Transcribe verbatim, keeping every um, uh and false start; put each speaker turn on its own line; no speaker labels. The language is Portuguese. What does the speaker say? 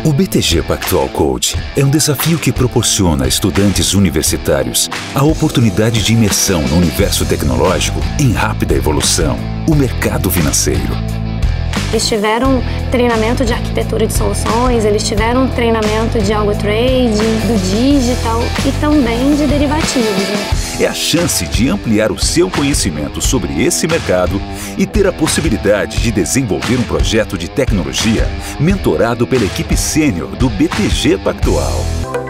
O B T G Pactual Code é um desafio que proporciona a estudantes universitários a oportunidade de imersão no universo tecnológico em rápida evolução, o mercado financeiro.
Eles tiveram treinamento de arquitetura de soluções, eles tiveram treinamento de algo trading, do digital e também de derivativos. Né?
É a chance de ampliar o seu conhecimento sobre esse mercado e ter a possibilidade de desenvolver um projeto de tecnologia mentorado pela equipe sênior do B T G Pactual.